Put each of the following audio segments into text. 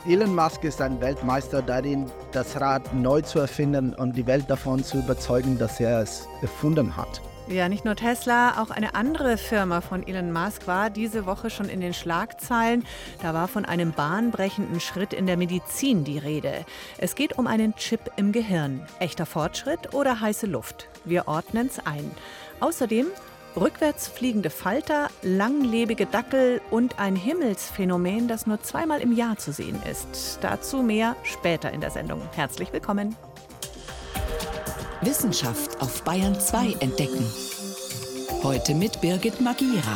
Elon Musk ist ein Weltmeister darin, das Rad neu zu erfinden und die Welt davon zu überzeugen, dass er es erfunden hat. Ja, nicht nur Tesla, auch eine andere Firma von Elon Musk war diese Woche schon in den Schlagzeilen. Da war von einem bahnbrechenden Schritt in der Medizin die Rede. Es geht um einen Chip im Gehirn. Echter Fortschritt oder heiße Luft? Wir ordnen es ein. Außerdem rückwärts fliegende Falter, langlebige Dackel und ein Himmelsphänomen, das nur zweimal im Jahr zu sehen ist. Dazu mehr später in der Sendung. Herzlich willkommen. Wissenschaft auf Bayern 2 entdecken. Heute mit Birgit Magira.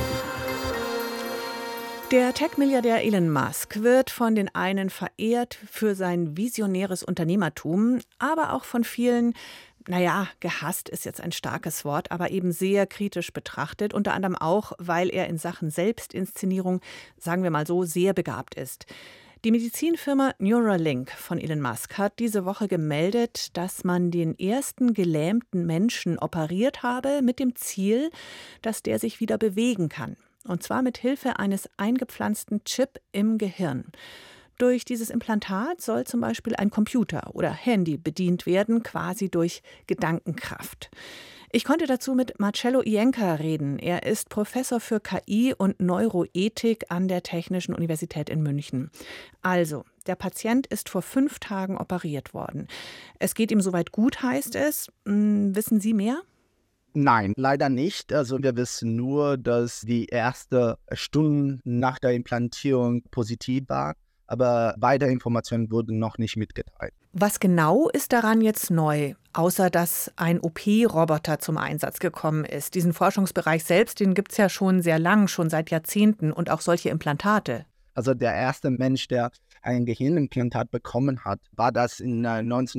Der Tech-Milliardär Elon Musk wird von den einen verehrt für sein visionäres Unternehmertum, aber auch von vielen, gehasst ist jetzt ein starkes Wort, aber eben sehr kritisch betrachtet, unter anderem auch, weil er in Sachen Selbstinszenierung, sagen wir mal so, sehr begabt ist. Die Medizinfirma Neuralink von Elon Musk hat diese Woche gemeldet, dass man den ersten gelähmten Menschen operiert habe, mit dem Ziel, dass der sich wieder bewegen kann. Und zwar mit Hilfe eines eingepflanzten Chip im Gehirn. Durch dieses Implantat soll zum Beispiel ein Computer oder Handy bedient werden, quasi durch Gedankenkraft. Ich konnte dazu mit Marcello Ienca reden. Er ist Professor für KI und Neuroethik an der Technischen Universität in München. Also, der Patient ist vor 5 Tagen operiert worden. Es geht ihm soweit gut, heißt es. Wissen Sie mehr? Nein, leider nicht. Also wir wissen nur, dass die ersten Stunden nach der Implantierung positiv war, aber weitere Informationen wurden noch nicht mitgeteilt. Was genau ist daran jetzt neu, außer dass ein OP-Roboter zum Einsatz gekommen ist? Diesen Forschungsbereich selbst, den gibt es ja schon sehr lang, schon seit Jahrzehnten und auch solche Implantate. Also der erste Mensch, der ein Gehirnimplantat bekommen hat, war das in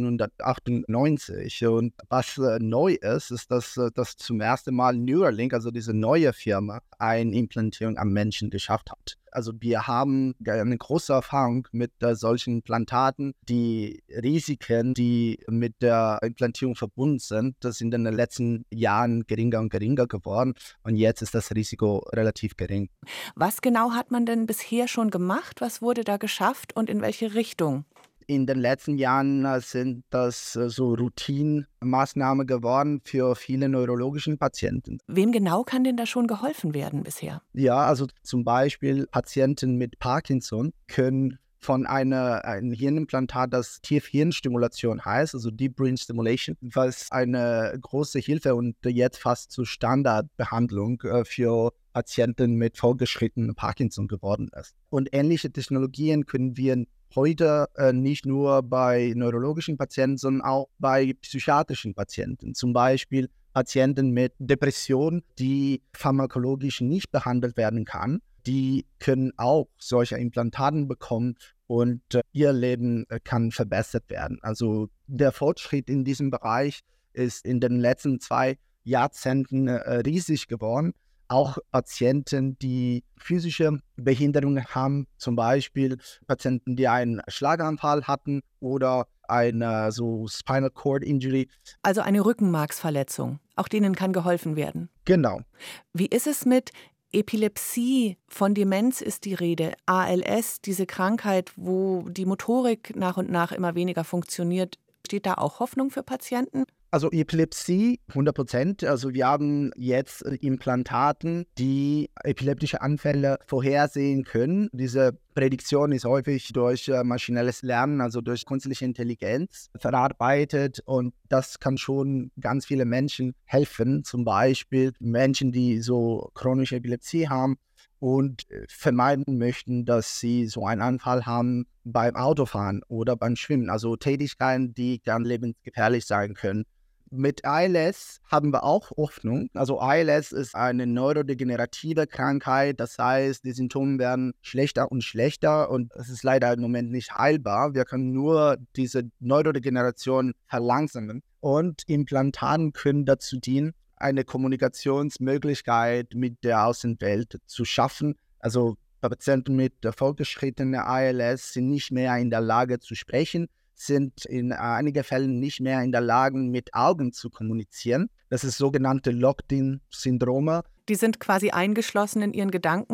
1998. Und was neu ist, ist, dass zum ersten Mal Neuralink, also diese neue Firma, eine Implantierung am Menschen geschafft hat. Also wir haben eine große Erfahrung mit solchen Implantaten. Die Risiken, die mit der Implantierung verbunden sind, das sind in den letzten Jahren geringer und geringer geworden. Und jetzt ist das Risiko relativ gering. Was genau hat man denn bisher schon gemacht? Was wurde da geschafft und in welche Richtung? In den letzten Jahren sind das so Routinemaßnahmen geworden für viele neurologische Patienten. Wem genau kann denn da schon geholfen werden bisher? Ja, also zum Beispiel Patienten mit Parkinson können von einem Hirnimplantat, das Tiefhirnstimulation heißt, also Deep Brain Stimulation, was eine große Hilfe und jetzt fast zur Standardbehandlung für Patienten mit fortgeschrittenem Parkinson geworden ist. Und ähnliche Technologien können wir heute nicht nur bei neurologischen Patienten, sondern auch bei psychiatrischen Patienten. Zum Beispiel Patienten mit Depression, die pharmakologisch nicht behandelt werden kann. Die können auch solche Implantaten bekommen und ihr Leben kann verbessert werden. Also der Fortschritt in diesem Bereich ist in den letzten 2 Jahrzehnten riesig geworden. Auch Patienten, die physische Behinderungen haben, zum Beispiel Patienten, die einen Schlaganfall hatten oder eine so Spinal Cord Injury. Also eine Rückenmarksverletzung. Auch denen kann geholfen werden. Genau. Wie ist es mit Epilepsie? Von Demenz ist die Rede. ALS, diese Krankheit, wo die Motorik nach und nach immer weniger funktioniert. Steht da auch Hoffnung für Patienten? Also Epilepsie, 100%. Also wir haben jetzt Implantaten, die epileptische Anfälle vorhersehen können. Diese Prädiktion ist häufig durch maschinelles Lernen, also durch künstliche Intelligenz verarbeitet und das kann schon ganz viele Menschen helfen. Zum Beispiel Menschen, die so chronische Epilepsie haben und vermeiden möchten, dass sie so einen Anfall haben beim Autofahren oder beim Schwimmen. Also Tätigkeiten, die dann lebensgefährlich sein können. Mit ALS haben wir auch Hoffnung. Also ALS ist eine neurodegenerative Krankheit. Das heißt, die Symptome werden schlechter und schlechter und es ist leider im Moment nicht heilbar. Wir können nur diese Neurodegeneration verlangsamen. Und Implantaten können dazu dienen, eine Kommunikationsmöglichkeit mit der Außenwelt zu schaffen. Also Patienten mit fortgeschrittener ALS sind nicht mehr in der Lage zu sprechen, sind in einigen Fällen nicht mehr in der Lage, mit Augen zu kommunizieren. Das ist sogenannte Locked-in-Syndrome. Die sind quasi eingeschlossen in ihren Gedanken,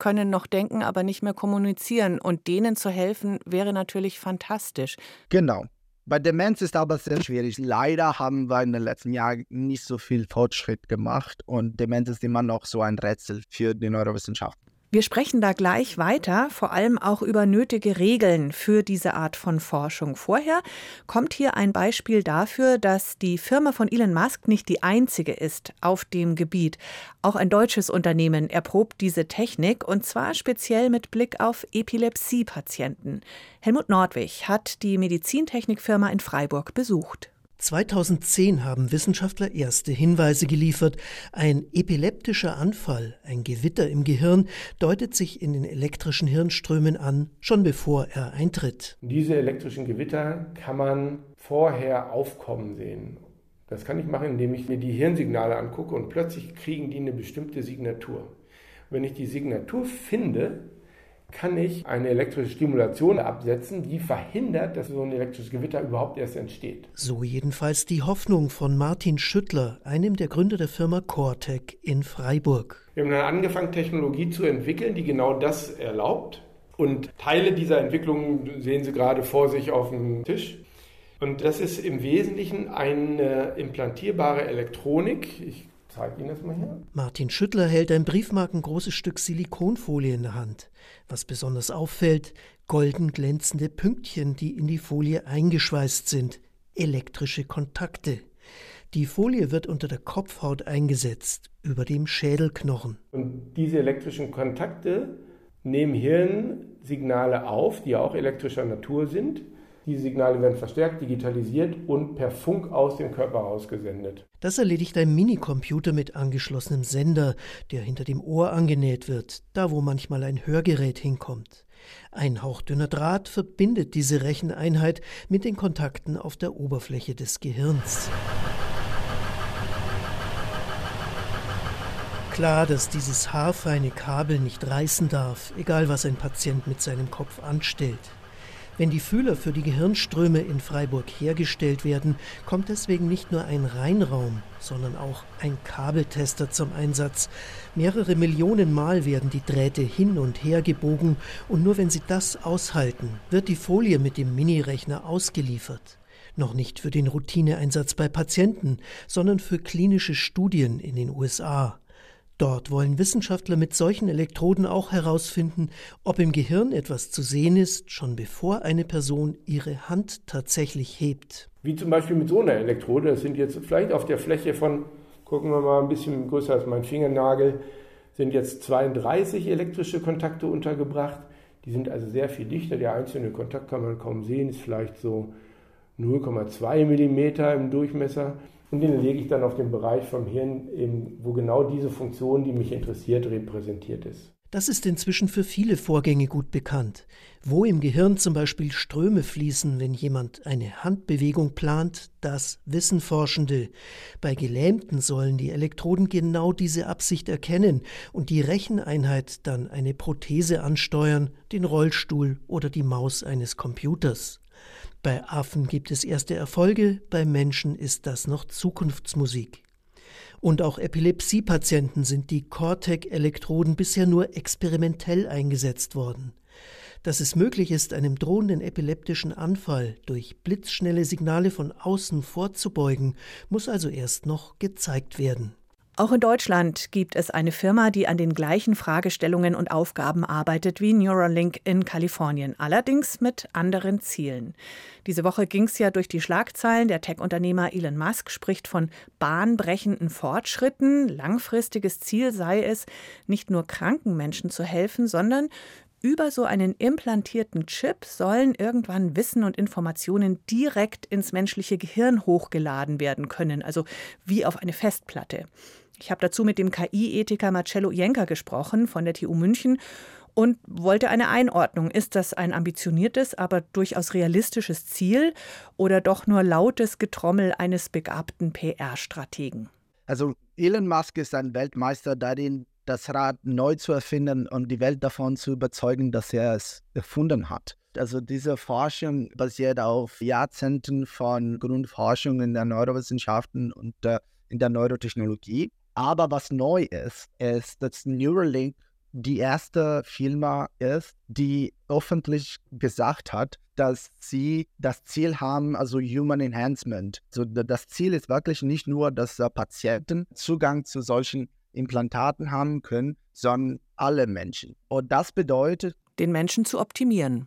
können noch denken, aber nicht mehr kommunizieren. Und denen zu helfen, wäre natürlich fantastisch. Genau. Bei Demenz ist aber sehr schwierig. Leider haben wir in den letzten Jahren nicht so viel Fortschritt gemacht und Demenz ist immer noch so ein Rätsel für die Neurowissenschaft. Wir sprechen da gleich weiter, vor allem auch über nötige Regeln für diese Art von Forschung. Vorher kommt hier ein Beispiel dafür, dass die Firma von Elon Musk nicht die einzige ist auf dem Gebiet. Auch ein deutsches Unternehmen erprobt diese Technik, und zwar speziell mit Blick auf Epilepsie-Patienten. Helmut Nordwig hat die Medizintechnikfirma in Freiburg besucht. 2010 haben Wissenschaftler erste Hinweise geliefert. Ein epileptischer Anfall, ein Gewitter im Gehirn, deutet sich in den elektrischen Hirnströmen an, schon bevor er eintritt. Diese elektrischen Gewitter kann man vorher aufkommen sehen. Das kann ich machen, indem ich mir die Hirnsignale angucke und plötzlich kriegen die eine bestimmte Signatur. Wenn ich die Signatur finde, kann ich eine elektrische Stimulation absetzen, die verhindert, dass so ein elektrisches Gewitter überhaupt erst entsteht. So jedenfalls die Hoffnung von Martin Schüttler, einem der Gründer der Firma Cortec in Freiburg. Wir haben dann angefangen, Technologie zu entwickeln, die genau das erlaubt. Und Teile dieser Entwicklung sehen Sie gerade vor sich auf dem Tisch. Und das ist im Wesentlichen eine implantierbare Elektronik. Ich zeige Ihnen das mal hier. Martin Schüttler hält ein briefmarkengroßes Stück Silikonfolie in der Hand. Was besonders auffällt, golden glänzende Pünktchen, die in die Folie eingeschweißt sind. Elektrische Kontakte. Die Folie wird unter der Kopfhaut eingesetzt, über dem Schädelknochen. Und diese elektrischen Kontakte nehmen Hirnsignale auf, die auch elektrischer Natur sind. Diese Signale werden verstärkt, digitalisiert und per Funk aus dem Körper rausgesendet. Das erledigt ein Minicomputer mit angeschlossenem Sender, der hinter dem Ohr angenäht wird, da wo manchmal ein Hörgerät hinkommt. Ein hauchdünner Draht verbindet diese Recheneinheit mit den Kontakten auf der Oberfläche des Gehirns. Klar, dass dieses haarfeine Kabel nicht reißen darf, egal was ein Patient mit seinem Kopf anstellt. Wenn die Fühler für die Gehirnströme in Freiburg hergestellt werden, kommt deswegen nicht nur ein Reinraum, sondern auch ein Kabeltester zum Einsatz. Mehrere Millionen Mal werden die Drähte hin und her gebogen und nur wenn sie das aushalten, wird die Folie mit dem Minirechner ausgeliefert. Noch nicht für den Routineeinsatz bei Patienten, sondern für klinische Studien in den USA. Dort wollen Wissenschaftler mit solchen Elektroden auch herausfinden, ob im Gehirn etwas zu sehen ist, schon bevor eine Person ihre Hand tatsächlich hebt. Wie zum Beispiel mit so einer Elektrode. Das sind jetzt vielleicht auf der Fläche von, gucken wir mal, ein bisschen größer als mein Fingernagel, sind jetzt 32 elektrische Kontakte untergebracht. Die sind also sehr viel dichter. Der einzelne Kontakt kann man kaum sehen, ist vielleicht so 0,2 mm im Durchmesser. Und den lege ich dann auf den Bereich vom Hirn, wo genau diese Funktion, die mich interessiert, repräsentiert ist. Das ist inzwischen für viele Vorgänge gut bekannt. Wo im Gehirn zum Beispiel Ströme fließen, wenn jemand eine Handbewegung plant, das wissen Forschende. Bei Gelähmten sollen die Elektroden genau diese Absicht erkennen und die Recheneinheit dann eine Prothese ansteuern, den Rollstuhl oder die Maus eines Computers. Bei Affen gibt es erste Erfolge, bei Menschen ist das noch Zukunftsmusik. Und auch Epilepsie-Patienten sind die Cortec-Elektroden bisher nur experimentell eingesetzt worden. Dass es möglich ist, einem drohenden epileptischen Anfall durch blitzschnelle Signale von außen vorzubeugen, muss also erst noch gezeigt werden. Auch in Deutschland gibt es eine Firma, die an den gleichen Fragestellungen und Aufgaben arbeitet wie Neuralink in Kalifornien, allerdings mit anderen Zielen. Diese Woche ging es ja durch die Schlagzeilen. Der Tech-Unternehmer Elon Musk spricht von bahnbrechenden Fortschritten. Langfristiges Ziel sei es, nicht nur kranken Menschen zu helfen, sondern über so einen implantierten Chip sollen irgendwann Wissen und Informationen direkt ins menschliche Gehirn hochgeladen werden können, also wie auf eine Festplatte. Ich habe dazu mit dem KI-Ethiker Marcello Jenker gesprochen von der TU München und wollte eine Einordnung. Ist das ein ambitioniertes, aber durchaus realistisches Ziel oder doch nur lautes Getrommel eines begabten PR-Strategen? Also Elon Musk ist ein Weltmeister darin, das Rad neu zu erfinden und die Welt davon zu überzeugen, dass er es erfunden hat. Also diese Forschung basiert auf Jahrzehnten von Grundforschung in der Neurowissenschaften und in der Neurotechnologie. Aber was neu ist, dass Neuralink die erste Firma ist, die öffentlich gesagt hat, dass sie das Ziel haben, also Human Enhancement. Also das Ziel ist wirklich nicht nur, dass Patienten Zugang zu solchen Implantaten haben können, sondern alle Menschen. Und das bedeutet, den Menschen zu optimieren.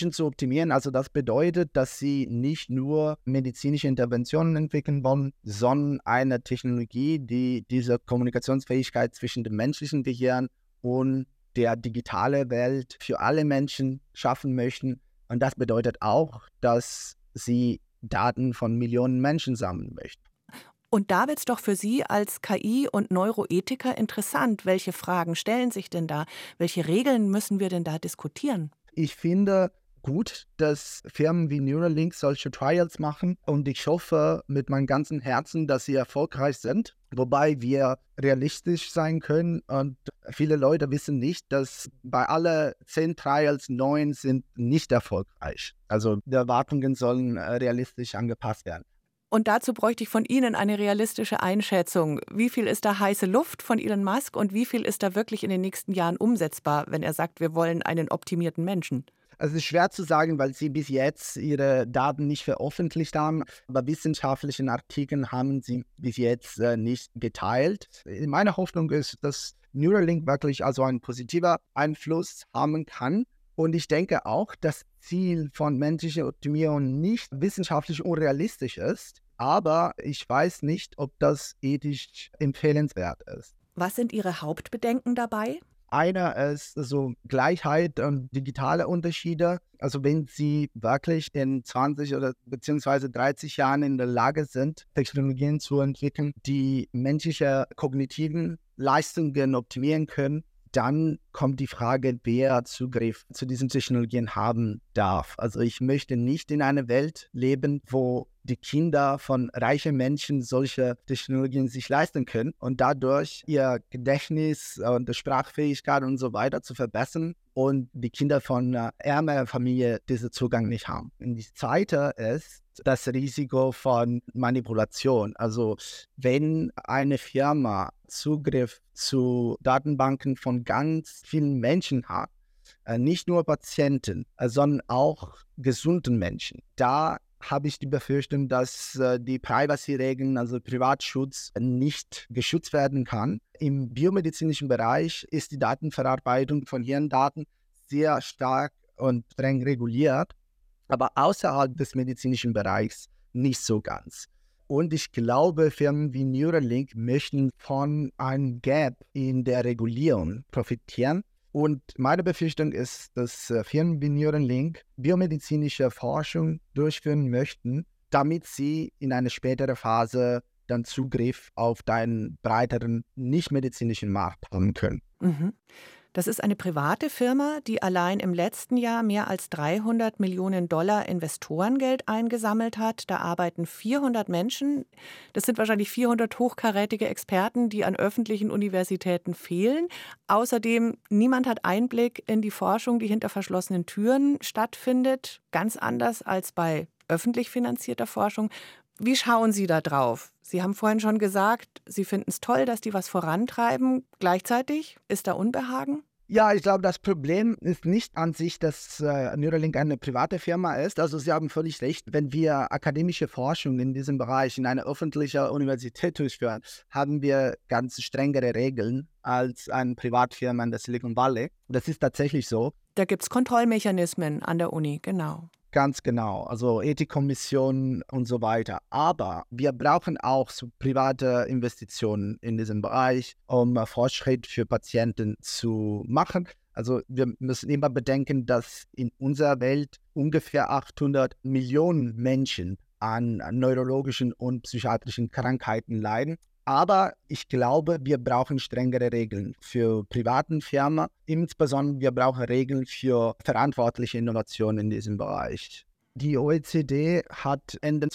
Also das bedeutet, dass sie nicht nur medizinische Interventionen entwickeln wollen, sondern eine Technologie, die diese Kommunikationsfähigkeit zwischen dem menschlichen Gehirn und der digitalen Welt für alle Menschen schaffen möchten. Und das bedeutet auch, dass sie Daten von Millionen Menschen sammeln möchten. Und da wird es doch für Sie als KI- und Neuroethiker interessant. Welche Fragen stellen sich denn da? Welche Regeln müssen wir denn da diskutieren? Ich finde gut, dass Firmen wie Neuralink solche Trials machen und ich hoffe mit meinem ganzen Herzen, dass sie erfolgreich sind. Wobei wir realistisch sein können und viele Leute wissen nicht, dass bei alle 10 Trials 9 sind nicht erfolgreich. Also die Erwartungen sollen realistisch angepasst werden. Und dazu bräuchte ich von Ihnen eine realistische Einschätzung. Wie viel ist da heiße Luft von Elon Musk und wie viel ist da wirklich in den nächsten Jahren umsetzbar, wenn er sagt, wir wollen einen optimierten Menschen? Also es ist schwer zu sagen, weil sie bis jetzt ihre Daten nicht veröffentlicht haben, aber wissenschaftliche Artikel haben sie bis jetzt nicht geteilt. Meine Hoffnung ist, dass Neuralink wirklich also einen positiven Einfluss haben kann. Und ich denke auch, das Ziel von menschlicher Optimierung nicht wissenschaftlich unrealistisch ist, aber ich weiß nicht, ob das ethisch empfehlenswert ist. Was sind Ihre Hauptbedenken dabei? Einer ist also Gleichheit und digitale Unterschiede. Also wenn Sie wirklich in 20 oder beziehungsweise 30 Jahren in der Lage sind, Technologien zu entwickeln, die menschliche kognitiven Leistungen optimieren können, dann kommt die Frage, wer Zugriff zu diesen Technologien haben darf. Also ich möchte nicht in einer Welt leben, wo die Kinder von reichen Menschen solche Technologien sich leisten können und dadurch ihr Gedächtnis und Sprachfähigkeit und so weiter zu verbessern und die Kinder von ärmeren Familien diesen Zugang nicht haben. Und die zweite ist das Risiko von Manipulation. Also wenn eine Firma Zugriff zu Datenbanken von ganz vielen Menschen hat, nicht nur Patienten, sondern auch gesunden Menschen, da habe ich die Befürchtung, dass die Privacy-Regeln, also Privatschutz, nicht geschützt werden kann. Im biomedizinischen Bereich ist die Datenverarbeitung von Hirndaten sehr stark und streng reguliert, aber außerhalb des medizinischen Bereichs nicht so ganz. Und ich glaube, Firmen wie Neuralink möchten von einem Gap in der Regulierung profitieren. Und meine Befürchtung ist, dass Firmen wie Neuralink biomedizinische Forschung durchführen möchten, damit sie in einer späteren Phase dann Zugriff auf den breiteren nicht-medizinischen Markt haben können. Mhm. Das ist eine private Firma, die allein im letzten Jahr mehr als $300 Millionen Investorengeld eingesammelt hat. Da arbeiten 400 Menschen. Das sind wahrscheinlich 400 hochkarätige Experten, die an öffentlichen Universitäten fehlen. Außerdem, niemand hat Einblick in die Forschung, die hinter verschlossenen Türen stattfindet. Ganz anders als bei öffentlich finanzierter Forschung. Wie schauen Sie da drauf? Sie haben vorhin schon gesagt, Sie finden es toll, dass die was vorantreiben. Gleichzeitig ist da Unbehagen? Ja, ich glaube, das Problem ist nicht an sich, dass Neuralink eine private Firma ist. Also Sie haben völlig recht. Wenn wir akademische Forschung in diesem Bereich in einer öffentlichen Universität durchführen, haben wir ganz strengere Regeln als eine Privatfirma in der Silicon Valley. Das ist tatsächlich so. Da gibt es Kontrollmechanismen an der Uni, genau. Ganz genau, also Ethikkommissionen und so weiter. Aber wir brauchen auch so private Investitionen in diesem Bereich, um Fortschritt für Patienten zu machen. Also wir müssen immer bedenken, dass in unserer Welt ungefähr 800 Millionen Menschen an neurologischen und psychiatrischen Krankheiten leiden. Aber ich glaube, wir brauchen strengere Regeln für privaten Firmen. Insbesondere wir brauchen Regeln für verantwortliche Innovation in diesem Bereich. Die OECD hat Ende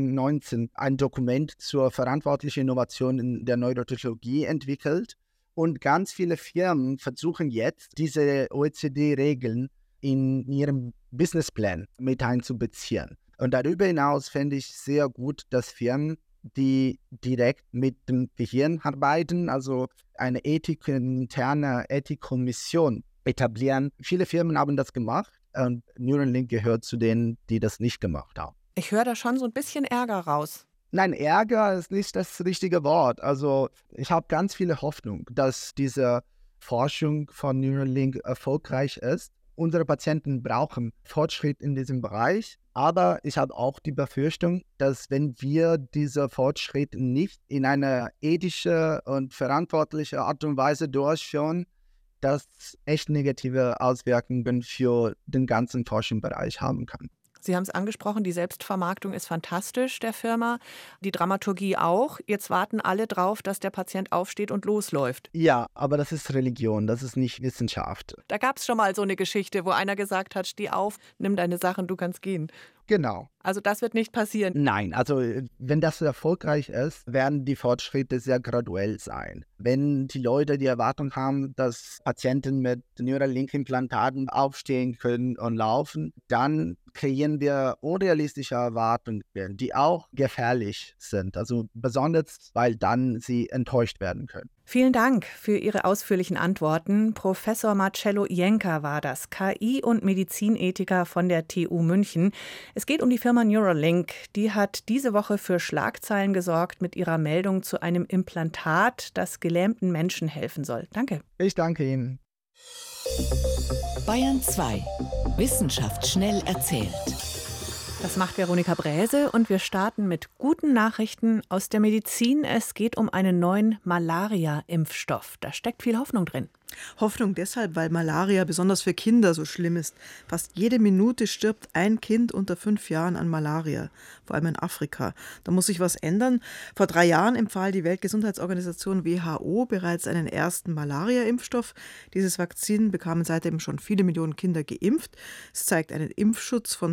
2019 ein Dokument zur verantwortlichen Innovation in der Neurotechnologie entwickelt. Und ganz viele Firmen versuchen jetzt, diese OECD-Regeln in ihrem Businessplan mit einzubeziehen. Und darüber hinaus fände ich sehr gut, dass Firmen die direkt mit dem Gehirn arbeiten, also eine interne Ethikkommission etablieren. Viele Firmen haben das gemacht und Neuralink gehört zu denen, die das nicht gemacht haben. Ich höre da schon so ein bisschen Ärger raus. Nein, Ärger ist nicht das richtige Wort. Also ich habe ganz viele Hoffnung, dass diese Forschung von Neuralink erfolgreich ist. Unsere Patienten brauchen Fortschritt in diesem Bereich, aber ich habe auch die Befürchtung, dass wenn wir diese Fortschritt nicht in eine ethische und verantwortliche Art und Weise durchführen, das echt negative Auswirkungen für den ganzen Forschungsbereich haben kann. Sie haben es angesprochen, die Selbstvermarktung ist fantastisch der Firma, die Dramaturgie auch. Jetzt warten alle drauf, dass der Patient aufsteht und losläuft. Ja, aber das ist Religion, das ist nicht Wissenschaft. Da gab es schon mal so eine Geschichte, wo einer gesagt hat, steh auf, nimm deine Sachen, du kannst gehen. Genau. Also das wird nicht passieren. Nein, also wenn das erfolgreich ist, werden die Fortschritte sehr graduell sein. Wenn die Leute die Erwartung haben, dass Patienten mit Neuralink-Implantaten aufstehen können und laufen, dann kreieren wir unrealistische Erwartungen, die auch gefährlich sind. Also besonders, weil dann sie enttäuscht werden können. Vielen Dank für Ihre ausführlichen Antworten. Professor Marcello Jenka war das, KI- und Medizinethiker von der TU München. Es geht um die Firma Neuralink. Die hat diese Woche für Schlagzeilen gesorgt mit ihrer Meldung zu einem Implantat, das gelähmten Menschen helfen soll. Danke. Ich danke Ihnen. Bayern 2. Wissenschaft schnell erzählt. Das macht Veronika Bräse und wir starten mit guten Nachrichten aus der Medizin. Es geht um einen neuen Malaria-Impfstoff. Da steckt viel Hoffnung drin. Hoffnung deshalb, weil Malaria besonders für Kinder so schlimm ist. Fast jede Minute stirbt ein Kind unter 5 Jahren an Malaria, vor allem in Afrika. Da muss sich was ändern. Vor 3 Jahren empfahl die Weltgesundheitsorganisation WHO bereits einen ersten Malaria-Impfstoff. Dieses Vakzin bekamen seitdem schon viele Millionen Kinder geimpft. Es zeigt einen Impfschutz von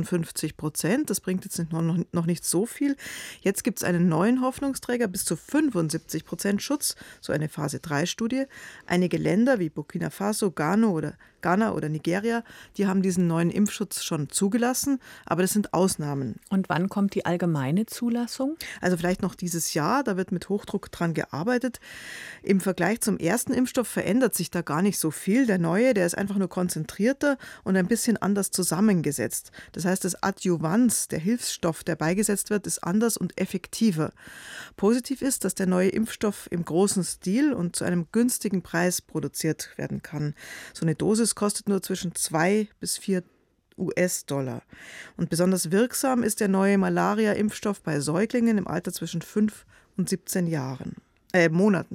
56%. Das bringt jetzt noch nicht so viel. Jetzt gibt es einen neuen Hoffnungsträger, bis zu 75% Schutz, so eine Phase-3-Studie. Einige Länder wie Burkina Faso, Ghana oder Nigeria, die haben diesen neuen Impfschutz schon zugelassen, aber das sind Ausnahmen. Und wann kommt die allgemeine Zulassung? Also vielleicht noch dieses Jahr, da wird mit Hochdruck dran gearbeitet. Im Vergleich zum ersten Impfstoff verändert sich da gar nicht so viel. Der neue, der ist einfach nur konzentrierter und ein bisschen anders zusammengesetzt. Das heißt, das Adjuvans, der Hilfsstoff, der beigesetzt wird, ist anders und effektiver. Positiv ist, dass der neue Impfstoff im großen Stil und zu einem günstigen Preis produziert werden kann. So eine Dosis kostet nur zwischen 2 bis 4 US-Dollar. Und besonders wirksam ist der neue Malaria-Impfstoff bei Säuglingen im Alter zwischen 5 und 17 Monaten.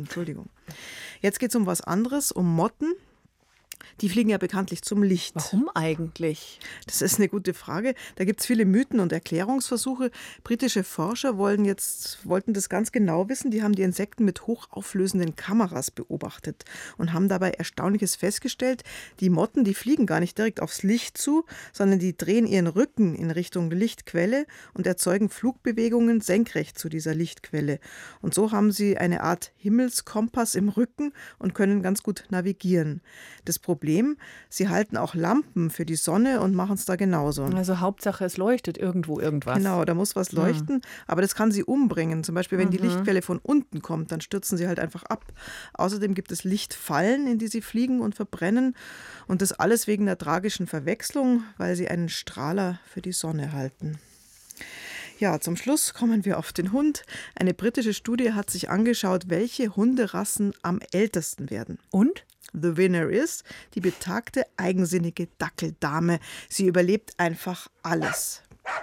Jetzt geht es um was anderes, um Motten. Die fliegen ja bekanntlich zum Licht. Warum eigentlich? Das ist eine gute Frage. Da gibt es viele Mythen und Erklärungsversuche. Britische Forscher wollten das ganz genau wissen. Die haben die Insekten mit hochauflösenden Kameras beobachtet und haben dabei Erstaunliches festgestellt. Die Motten, die fliegen gar nicht direkt aufs Licht zu, sondern die drehen ihren Rücken in Richtung Lichtquelle und erzeugen Flugbewegungen senkrecht zu dieser Lichtquelle. Und so haben sie eine Art Himmelskompass im Rücken und können ganz gut navigieren. Das Problem, sie halten auch Lampen für die Sonne und machen es da genauso. Also Hauptsache, es leuchtet irgendwo irgendwas. Genau, da muss was leuchten, aber das kann sie umbringen. Zum Beispiel, wenn die Lichtquelle von unten kommt, dann stürzen sie halt einfach ab. Außerdem gibt es Lichtfallen, in die sie fliegen und verbrennen. Und das alles wegen der tragischen Verwechslung, weil sie einen Strahler für die Sonne halten. Ja, zum Schluss kommen wir auf den Hund. Eine britische Studie hat sich angeschaut, welche Hunderassen am ältesten werden. Und? The winner ist die betagte, eigensinnige Dackeldame. Sie überlebt einfach alles.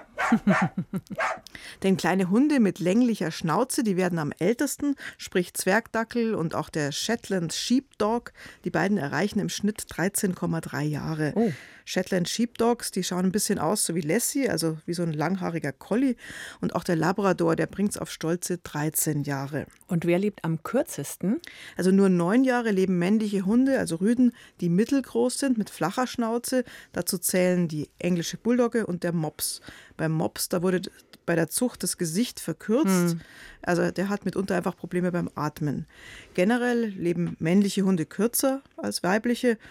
Denn kleine Hunde mit länglicher Schnauze, die werden am ältesten, sprich Zwergdackel und auch der Shetland Sheepdog. Die beiden erreichen im Schnitt 13,3 Jahre. Oh. Shetland Sheepdogs, die schauen ein bisschen aus so wie Lassie, also wie so ein langhaariger Collie. Und auch der Labrador, der bringt es auf stolze 13 Jahre. Und wer lebt am kürzesten? Also nur 9 Jahre leben männliche Hunde, also Rüden, die mittelgroß sind, mit flacher Schnauze. Dazu zählen die englische Bulldogge und der Mops. Beim Mops, da wurde bei der Zucht das Gesicht verkürzt. Also der hat mitunter einfach Probleme beim Atmen. Generell leben männliche Hunde kürzer als weibliche.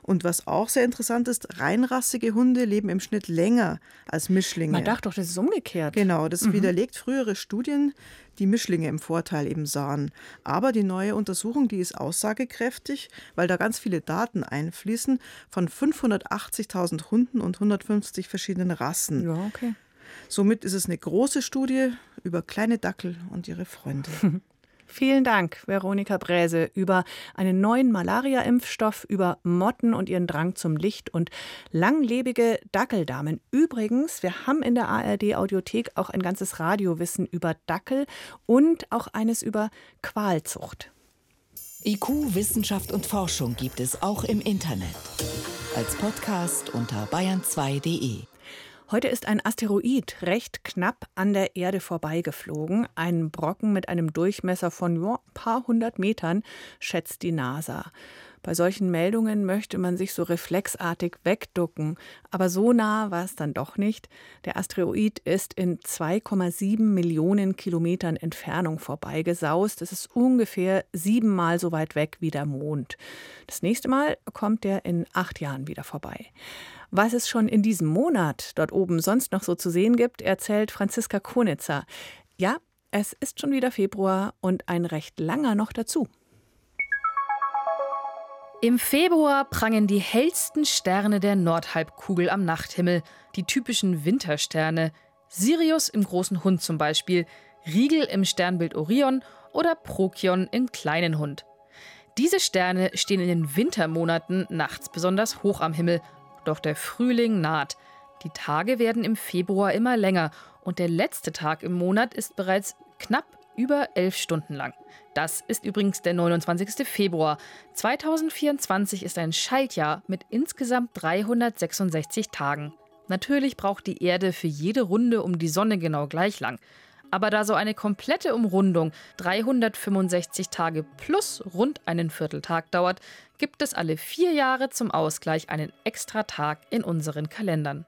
Und was auch sehr interessant ist, reinrassige Hunde leben im Schnitt länger als Mischlinge. Man dachte doch, das ist umgekehrt. Genau, das widerlegt frühere Studien, die Mischlinge im Vorteil eben sahen. Aber die neue Untersuchung, die ist aussagekräftig, weil da ganz viele Daten einfließen von 580.000 Hunden und 150 verschiedenen Rassen. Ja, okay. Somit ist es eine große Studie über kleine Dackel und ihre Freunde. Vielen Dank, Veronika Bräse, über einen neuen Malaria-Impfstoff, über Motten und ihren Drang zum Licht und langlebige Dackeldamen. Übrigens, wir haben in der ARD-Audiothek auch ein ganzes Radiowissen über Dackel und auch eines über Qualzucht. IQ, Wissenschaft und Forschung gibt es auch im Internet. Als Podcast unter bayern2.de. Heute ist ein Asteroid recht knapp an der Erde vorbeigeflogen. Ein Brocken mit einem Durchmesser von ein paar 100 Metern, schätzt die NASA. Bei solchen Meldungen möchte man sich so reflexartig wegducken. Aber so nah war es dann doch nicht. Der Asteroid ist in 2,7 Millionen Kilometern Entfernung vorbeigesaust. Das ist ungefähr 7-mal so weit weg wie der Mond. Das nächste Mal kommt er in 8 Jahren wieder vorbei. Was es schon in diesem Monat dort oben sonst noch so zu sehen gibt, erzählt Franziska Konitzer. Ja, es ist schon wieder Februar und ein recht langer noch dazu. Im Februar prangen die hellsten Sterne der Nordhalbkugel am Nachthimmel, die typischen Wintersterne, Sirius im großen Hund zum Beispiel, Rigel im Sternbild Orion oder Prokion im kleinen Hund. Diese Sterne stehen in den Wintermonaten nachts besonders hoch am Himmel. Doch der Frühling naht. Die Tage werden im Februar immer länger und der letzte Tag im Monat ist bereits knapp über 11 Stunden lang. Das ist übrigens der 29. Februar. 2024 ist ein Schaltjahr mit insgesamt 366 Tagen. Natürlich braucht die Erde für jede Runde um die Sonne genau gleich lang. Aber da so eine komplette Umrundung 365 Tage plus rund einen Vierteltag dauert, gibt es alle 4 Jahre zum Ausgleich einen extra Tag in unseren Kalendern.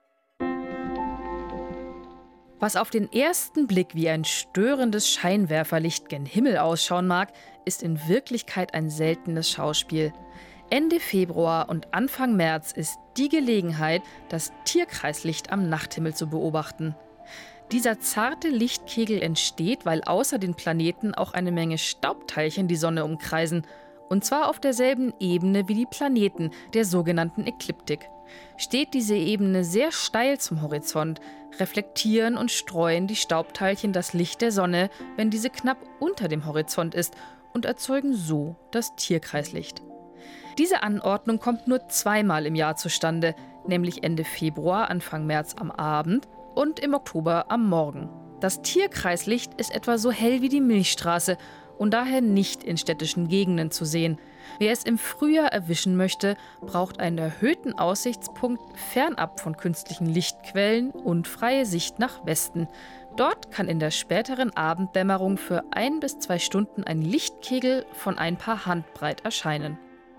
Was auf den ersten Blick wie ein störendes Scheinwerferlicht gen Himmel ausschauen mag, ist in Wirklichkeit ein seltenes Schauspiel. Ende Februar und Anfang März ist die Gelegenheit, das Tierkreislicht am Nachthimmel zu beobachten. Dieser zarte Lichtkegel entsteht, weil außer den Planeten auch eine Menge Staubteilchen die Sonne umkreisen. Und zwar auf derselben Ebene wie die Planeten, der sogenannten Ekliptik. Steht diese Ebene sehr steil zum Horizont, reflektieren und streuen die Staubteilchen das Licht der Sonne, wenn diese knapp unter dem Horizont ist, und erzeugen so das Tierkreislicht. Diese Anordnung kommt nur 2-mal im Jahr zustande, nämlich Ende Februar, Anfang März am Abend und im Oktober am Morgen. Das Tierkreislicht ist etwa so hell wie die Milchstraße und daher nicht in städtischen Gegenden zu sehen. Wer es im Frühjahr erwischen möchte, braucht einen erhöhten Aussichtspunkt fernab von künstlichen Lichtquellen und freie Sicht nach Westen. Dort kann in der späteren Abenddämmerung für 1 bis 2 Stunden ein Lichtkegel von ein paar Handbreit erscheinen.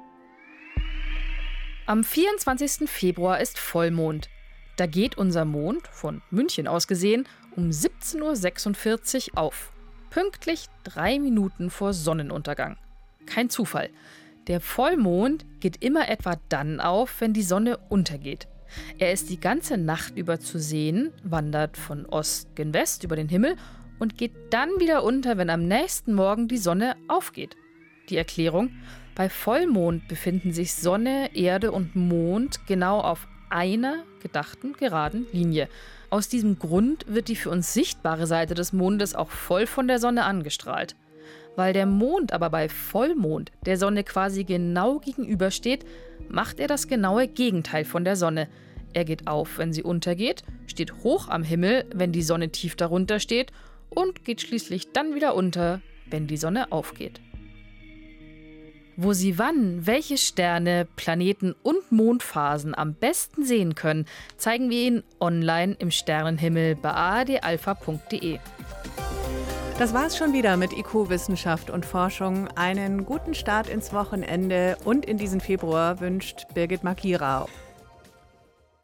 Am 24. Februar ist Vollmond. Da geht unser Mond, von München aus gesehen, um 17:46 Uhr auf. Pünktlich 3 Minuten vor Sonnenuntergang. Kein Zufall. Der Vollmond geht immer etwa dann auf, wenn die Sonne untergeht. Er ist die ganze Nacht über zu sehen, wandert von Ost gen West über den Himmel und geht dann wieder unter, wenn am nächsten Morgen die Sonne aufgeht. Die Erklärung: Bei Vollmond befinden sich Sonne, Erde und Mond genau auf einer gedachten geraden Linie. Aus diesem Grund wird die für uns sichtbare Seite des Mondes auch voll von der Sonne angestrahlt. Weil der Mond aber bei Vollmond der Sonne quasi genau gegenübersteht, macht er das genaue Gegenteil von der Sonne. Er geht auf, wenn sie untergeht, steht hoch am Himmel, wenn die Sonne tief darunter steht und geht schließlich dann wieder unter, wenn die Sonne aufgeht. Wo Sie wann welche Sterne, Planeten und Mondphasen am besten sehen können, zeigen wir Ihnen online im Sternenhimmel bei ardalpha.de. Das war's schon wieder mit IQ, Wissenschaft und Forschung. Einen guten Start ins Wochenende und in diesen Februar wünscht Birgit Makira.